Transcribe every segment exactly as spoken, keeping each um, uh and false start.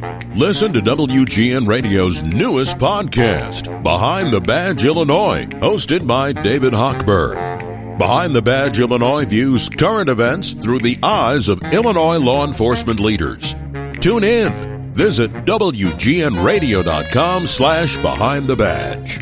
Listen to W G N Radio's newest podcast, Behind the Badge Illinois, hosted by David Hochberg. Behind the Badge Illinois views current events through the eyes of Illinois law enforcement leaders. Tune in. Visit W G N radio dot com slash behind the badge.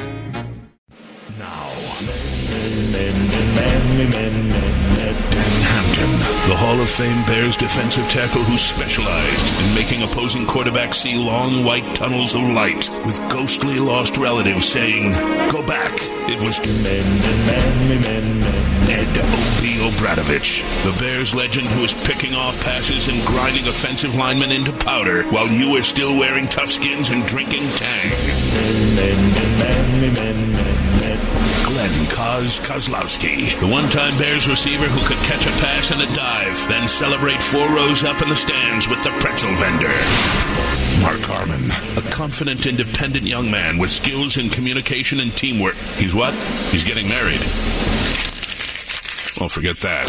Now, men, men, men, men, men, Dan Hampton, the Hall of Fame Bears defensive tackle who specialized in making opposing quarterbacks see long white tunnels of light with ghostly lost relatives saying, "Go back." It was men, men, men, men, men, Ned O B. Obradovich, the Bears legend who was picking off passes and grinding offensive linemen into powder while you were still wearing tough skins and drinking Tang. Men, men, men, men, men, men, men. Glenn Kaz Kozlowski, the one-time Bears receiver who could catch a pass and a dive, then celebrate four rows up in the stands with the pretzel vendor. Mark Harmon, a confident, independent young man with skills in communication and teamwork. He's what? He's getting married. Well, forget that.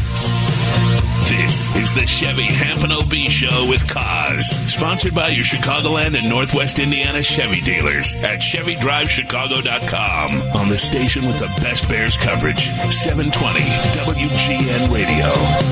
This is the Chevy Hampton O B Show with Kaz, sponsored by your Chicagoland and Northwest Indiana Chevy dealers at Chevy Drive Chicago dot com. On the station with the best Bears coverage, seven twenty W G N Radio.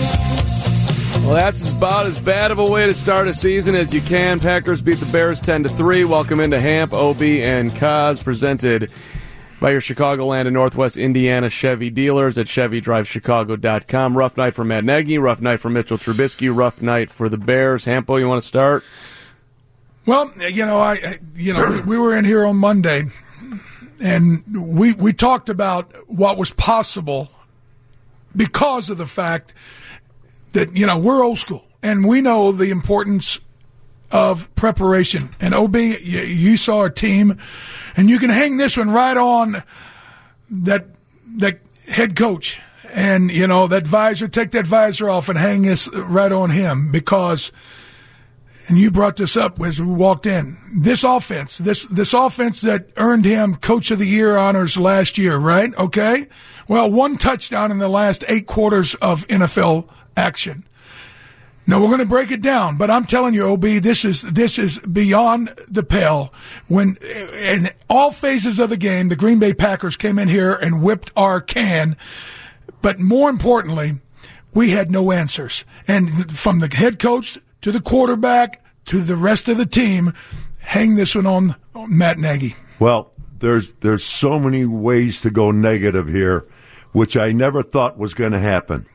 Well, that's about as bad of a way to start a season as you can. Packers beat the Bears ten to three. Welcome into Hamp, O B, and Kaz, presented by your Chicagoland and Northwest Indiana Chevy dealers at Chevy Drive Chicago dot com. Rough night for Matt Nagy, rough night for Mitchell Trubisky, rough night for the Bears. Hampo, you want to start? Well, you know, I, you know, we were in here on Monday, and we we talked about what was possible because of the fact that, you know, we're old school, and we know the importance of preparation. And, O B, you, you saw our team, and you can hang this one right on that that head coach. And, you know, that visor, take that visor off and hang this right on him because, and you brought this up as we walked in, this offense, this this offense that earned him Coach of the Year honors last year, right? Okay? Well, one touchdown in the last eight quarters of N F L action. Now, we're going to break it down, but I'm telling you, O B, this is this is beyond the pale. When in all phases of the game, the Green Bay Packers came in here and whipped our can, but more importantly, we had no answers. And from the head coach to the quarterback to the rest of the team, hang this one on Matt Nagy. Well, there's there's so many ways to go negative here, which I never thought was going to happen.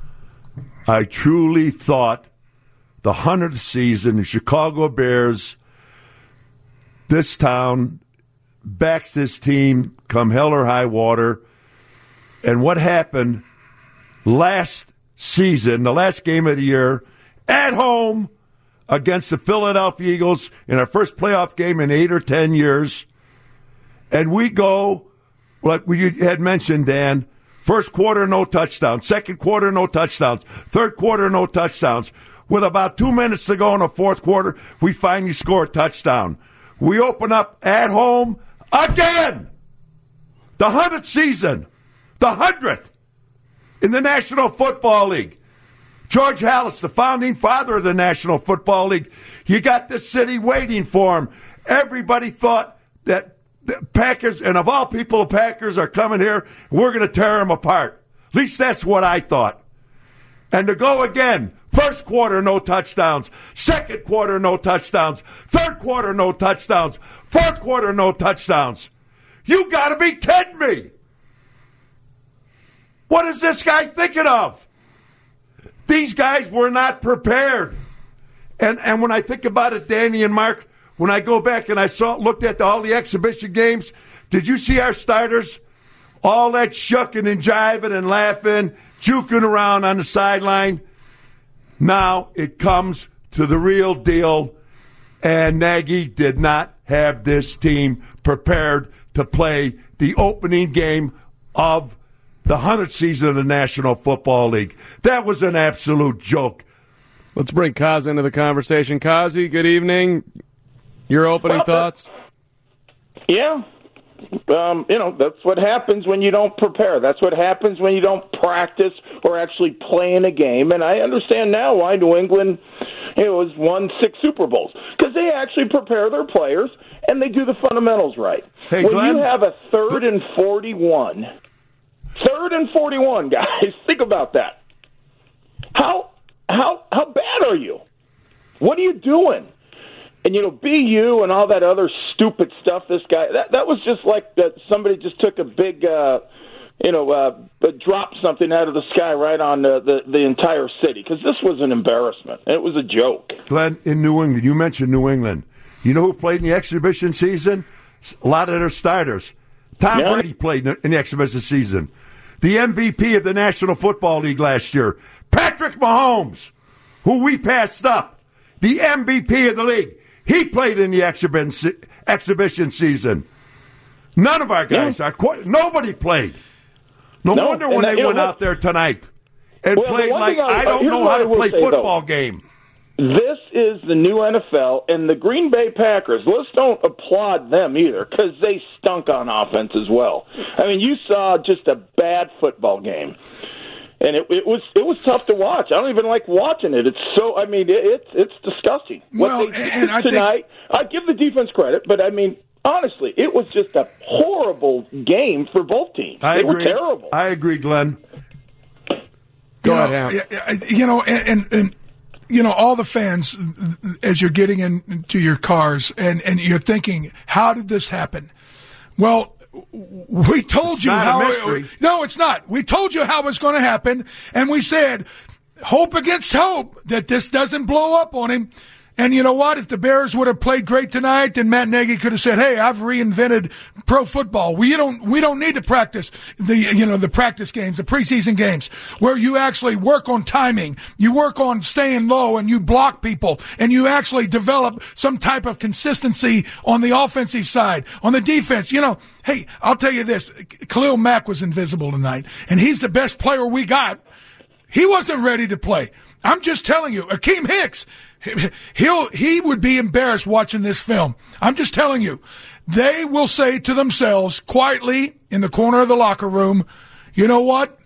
I truly thought the hundredth season, the Chicago Bears, this town, backs this team come hell or high water. And what happened last season, the last game of the year, at home against the Philadelphia Eagles in our first playoff game in eight or ten years. And we go, like we had mentioned, Dan, first quarter, no touchdowns. Second quarter, no touchdowns. Third quarter, no touchdowns. With about two minutes to go in the fourth quarter, we finally score a touchdown. We open up at home again. The hundredth season. The hundredth in the National Football League. George Halas, the founding father of the National Football League. You got the city waiting for him. Everybody thought that the Packers, and of all people, the Packers are coming here, and we're going to tear them apart. At least that's what I thought. And to go again, first quarter, no touchdowns. Second quarter, no touchdowns. Third quarter, no touchdowns. Fourth quarter, no touchdowns. You got to be kidding me. What is this guy thinking of? These guys were not prepared. And and when I think about it, Danny and Mark, when I go back and I saw looked at all the exhibition games, did you see our starters? All that shucking and jiving and laughing, juking around on the sideline. Now it comes to the real deal, and Nagy did not have this team prepared to play the opening game of the hundredth season of the National Football League. That was an absolute joke. Let's bring Kaz into the conversation. Kazi, good evening. Your opening well, thoughts? Yeah. Um, you know, that's what happens when you don't prepare. That's what happens when you don't practice or actually play in a game. And I understand now why New England, it was won six Super Bowls because they actually prepare their players and they do the fundamentals right. Hey, when Glenn, you have a third and forty-one, third and forty-one, guys, think about that. How how how bad are you? What are you doing? And, you know, B U and all that other stupid stuff, this guy, that, that was just like that somebody just took a big, uh, you know, uh, dropped something out of the sky right on the, the, the entire city, because this was an embarrassment. It was a joke. Glenn, in New England, you mentioned New England. You know who played in the exhibition season? A lot of their starters. Tom Yeah. Brady played in the exhibition season. The M V P of the National Football League last year, Patrick Mahomes, who we passed up, the M V P of the league. He played in the exhibition exhibition season. None of our guys Yeah. are quite, nobody played. No, No, wonder and when that- they you know went what? out there tonight and Well, the played one like thing I- I don't here's know what how I to will play say, football though. game. This is the new N F L, and the Green Bay Packers, let's don't applaud them either, because they stunk on offense as well. I mean, you saw just a bad football game. And it, it was it was tough to watch. I don't even like watching it. It's so I mean it, it's it's disgusting. Well, what they and did I think- tonight, I give the defense credit, but I mean honestly, it was just a horrible game for both teams. I they agree. were terrible. I agree, Glenn. Go you know, ahead, Ham. yeah, yeah, You know, and, and, and you know, all the fans, as you're getting into your cars and, and you're thinking, how did this happen? Well, we told It's you not a how. mystery. It, no, it's not. We told you how it's going to happen, and we said, hope against hope that this doesn't blow up on him. And you know what? If the Bears would have played great tonight, then Matt Nagy could have said, "Hey, I've reinvented pro football. We don't we don't need to practice the you know the practice games, the preseason games, where you actually work on timing, you work on staying low, and you block people, and you actually develop some type of consistency on the offensive side, on the defense. You know, hey, I'll tell you this: Khalil Mack was invisible tonight, and he's the best player we got. He wasn't ready to play. I'm just telling you, Akeem Hicks." He'll, he would be embarrassed watching this film. I'm just telling you. They will say to themselves quietly in the corner of the locker room, you know what?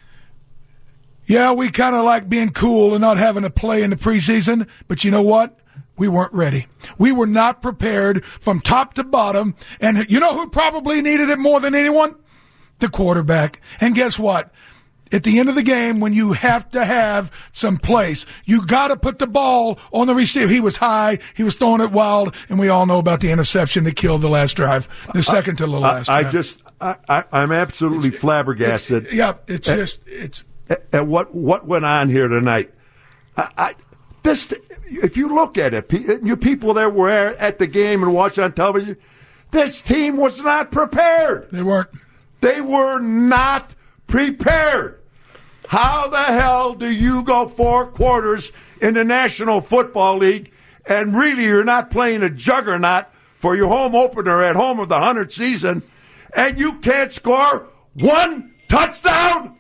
Yeah, we kind of like being cool and not having to play in the preseason, but you know what? We weren't ready. We were not prepared from top to bottom. And you know who probably needed it more than anyone? The quarterback. And guess what? At the end of the game, when you have to have some place, you got to put the ball on the receiver. He was high, he was throwing it wild, and we all know about the interception that killed the last drive, the second to the last I, I drive. just, I, I, I'm absolutely It's- flabbergasted. It's, yeah, it's just, it's. at, at what what went on here tonight. I, I, this, if you look at it, pe- you people that were at the game and watched on television, this team was not prepared. They weren't. They were not prepared. How the hell do you go four quarters in the National Football League and really you're not playing a juggernaut for your home opener at home of the hundredth season and you can't score one touchdown?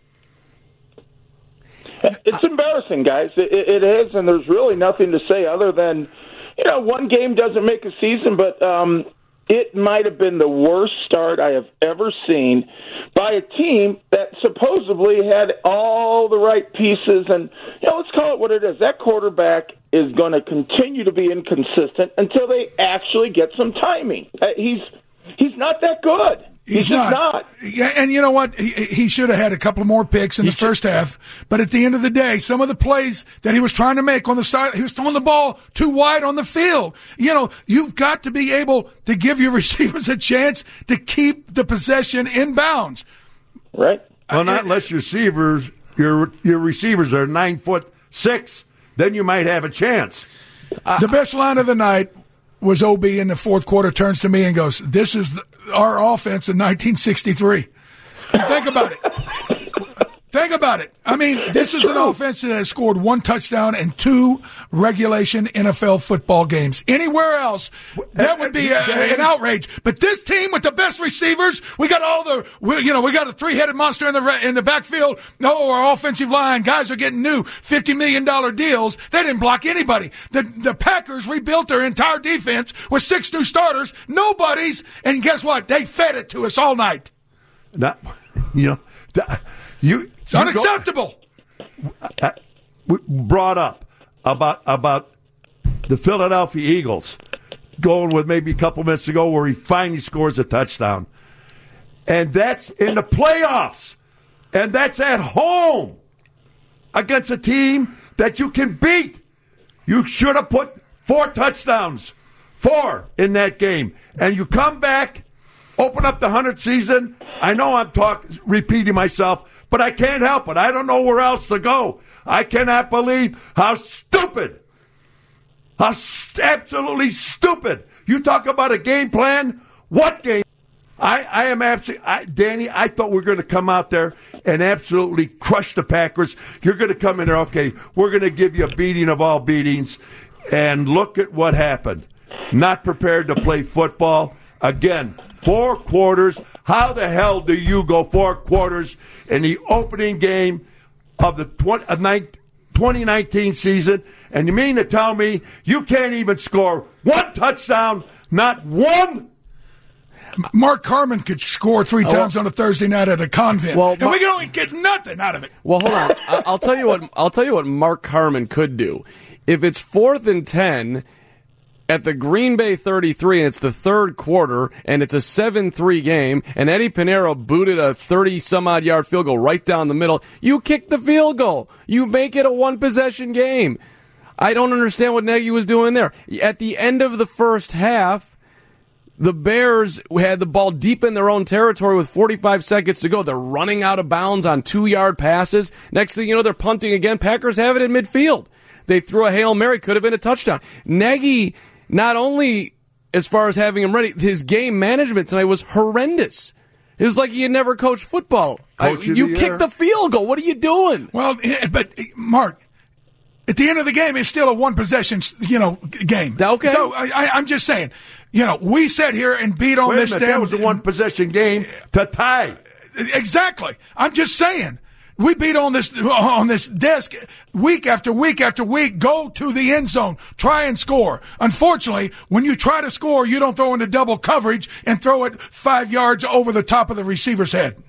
It's embarrassing, guys. It, it is, and there's really nothing to say other than, you know, one game doesn't make a season, but um, it might have been the worst start I have ever seen by a team that supposedly had all the right pieces. And, you know, let's call it what it is. That quarterback is going to continue to be inconsistent until they actually get some timing. Uh, he's he's not that good. He's, He's just not. not. Yeah, and you know what? He, he should have had a couple more picks in the first half. But at the end of the day, some of the plays that he was trying to make on the side, he was throwing the ball too wide on the field. You know, you've got to be able to give your receivers a chance to keep the possession in bounds. Right? Well, not unless your receivers, your your receivers are nine foot six, then you might have a chance. The best line of the night was O B in the fourth quarter, turns to me and goes, "This is our offense in nineteen sixty-three." And think about it. Think about it. I mean, this is an offense that has scored one touchdown in two regulation N F L football games. Anywhere else, that would be a, an outrage. But this team with the best receivers, we got all the, we, you know, we got a three-headed monster in the in the backfield. No, our offensive line guys are getting new fifty million dollars deals. They didn't block anybody. The the Packers rebuilt their entire defense with six new starters. Nobody's, and guess what? They fed it to us all night. Not, you know, th- you. It's unacceptable. Uh, brought up about about the Philadelphia Eagles going with maybe a couple minutes to go where he finally scores a touchdown. And that's in the playoffs. And that's at home against a team that you can beat. You should have put four touchdowns, four in that game. And you come back, open up the hundredth season. I know I'm talking, repeating myself, but I can't help it. I don't know where else to go. I cannot believe how stupid, how st- absolutely stupid. You talk about a game plan? What game? I, I am absolutely, I, Danny, I thought we were going to come out there and absolutely crush the Packers. You're going to come in there, okay, we're going to give you a beating of all beatings. And look at what happened. Not prepared to play football. Again, four quarters. How the hell do you go four quarters in the opening game of the twenty nineteen season? And you mean to tell me you can't even score one touchdown, not one? Mark Carman could score three times oh, well, on a Thursday night at a convent, well, and Mar- we can only get nothing out of it. Well, hold on. I'll tell you what. I'll tell you what Mark Carman could do. If it's fourth and ten at the Green Bay thirty-three, and it's the third quarter, and it's a seven three game, and Eddie Pinheiro booted a thirty-some-odd yard field goal right down the middle, you kick the field goal. You make it a one-possession game. I don't understand what Nagy was doing there. At the end of the first half, the Bears had the ball deep in their own territory with forty-five seconds to go. They're running out of bounds on two-yard passes. Next thing you know, they're punting again. Packers have it in midfield. They threw a Hail Mary. Could have been a touchdown. Nagy, not only as far as having him ready, his game management tonight was horrendous. It was like he had never coached football. I, you kicked the field goal. What are you doing? Well, but, Mark, at the end of the game, it's still a one-possession, you know, game. Okay. So I, I'm just saying, you know, we sat here and beat on Wait this a minute, damn. That was a one-possession game to tie. Exactly. I'm just saying. We beat on this on this desk week after week after week. Go to the end zone. Try and score. Unfortunately, when you try to score, you don't throw into double coverage and throw it five yards over the top of the receiver's head.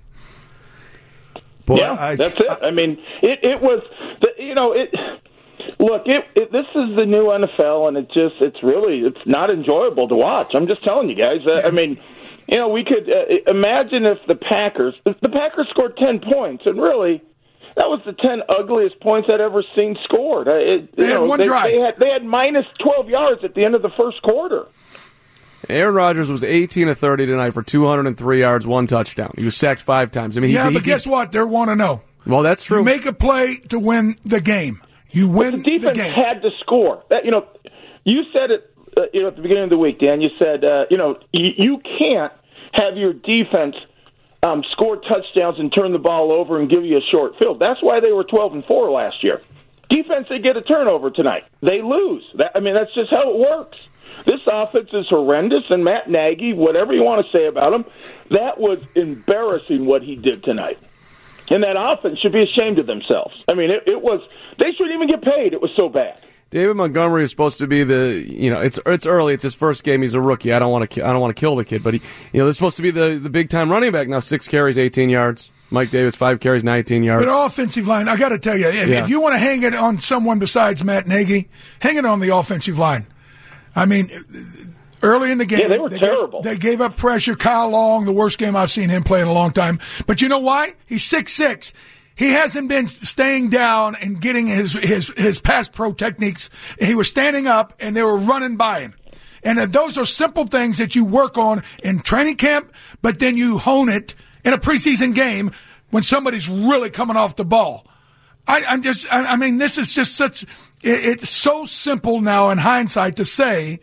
Boy, yeah, I, that's it. I mean, it, it was, you know, it. Look, it, it, this is the new N F L, and it just, it's really, it's not enjoyable to watch. I'm just telling you guys. I, I mean, you know, we could uh, imagine if the Packers, if the Packers scored ten points, and really, that was the ten ugliest points I'd ever seen scored. It, they had know, one they, drive. They had, they had minus twelve yards at the end of the first quarter. Aaron Rodgers was eighteen of thirty tonight for two hundred three yards, one touchdown. He was sacked five times. I mean, yeah, he, but he, guess what? They want to know. Well, that's true. You make a play to win the game. You win but the defense the game. Had to score. That, you know, you said it. Uh, you know, at the beginning of the week, Dan. You said, uh, you know, you, you can't have your defense um, score touchdowns and turn the ball over and give you a short field. That's why they were twelve and four last year. Defense, they get a turnover tonight. They lose. That, I mean, that's just how it works. This offense is horrendous, and Matt Nagy, whatever you want to say about him, that was embarrassing what he did tonight. And that offense should be ashamed of themselves. I mean, it, it was, they shouldn't even get paid. It was so bad. David Montgomery is supposed to be the, you know, it's it's early. It's his first game. He's a rookie. I don't want to I don't want to kill the kid, but he, you know, they're supposed to be the, the big time running back now. Six carries, eighteen yards. Mike Davis, five carries, nineteen yards. But offensive line, I got to tell you, if, yeah. if you want to hang it on someone besides Matt Nagy, hang it on the offensive line. I mean, early in the game, yeah, they were they terrible. Gave, they gave up pressure. Kyle Long, the worst game I've seen him play in a long time. But you know why? He's six six. He hasn't been staying down and getting his, his, his pass pro techniques. He was standing up, and they were running by him. And those are simple things that you work on in training camp, but then you hone it in a preseason game when somebody's really coming off the ball. I, I'm just, I, I mean, this is just such, it, it's so simple now in hindsight to say,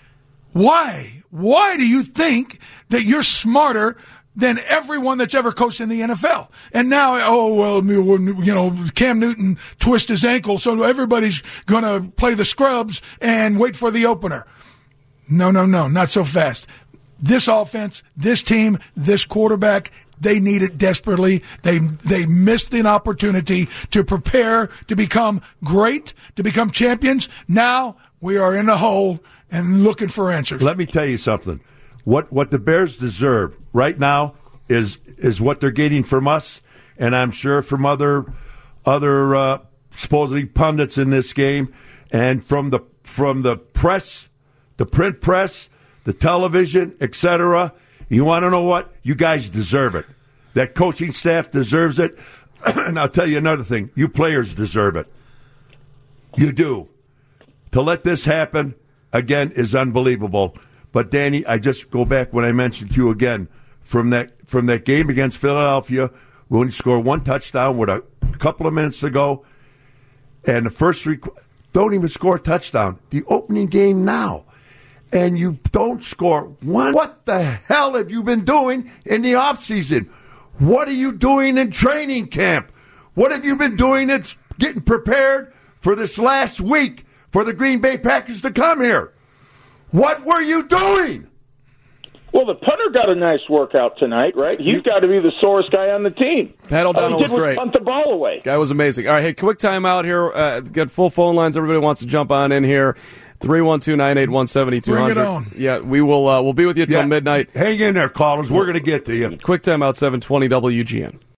why? Why do you think that you're smarter than everyone that's ever coached in the N F L? And now, oh, well, you know, Cam Newton twisted his ankle, so everybody's going to play the scrubs and wait for the opener. No, no, no, not so fast. This offense, this team, this quarterback, they need it desperately. They they missed an opportunity to prepare to become great, to become champions. Now we are in a hole and looking for answers. Let me tell you something. What what the Bears deserve right now is is what they're getting from us, and I'm sure from other other uh, supposedly pundits in this game. And from the from the press, the print press, the television, et cetera, you want to know what? You guys deserve it. That coaching staff deserves it. And I'll tell you another thing. You players deserve it. You do. To let this happen, again, is unbelievable. But, Danny, I just go back when I mentioned to you again, from that from that game against Philadelphia, when you score one touchdown with a couple of minutes to go, and the first three, don't even score a touchdown. The opening game now. And you don't score one. What the hell have you been doing in the offseason? What are you doing in training camp? What have you been doing that's getting prepared for this last week for the Green Bay Packers to come here? What were you doing? Well, the punter got a nice workout tonight, right? He's got to be the sorest guy on the team. Pat O'Donnell All he was did was great. punt the ball away. Guy was amazing. All right, hey, quick timeout here. Uh, got full phone lines. Everybody wants to jump on in here. three one two, nine eight one, seven two zero zero. Bring it on. Yeah, we will. Uh, we'll be with you till Yeah. midnight. Hang in there, callers. We're going to get to you. Quick timeout, seven twenty W G N.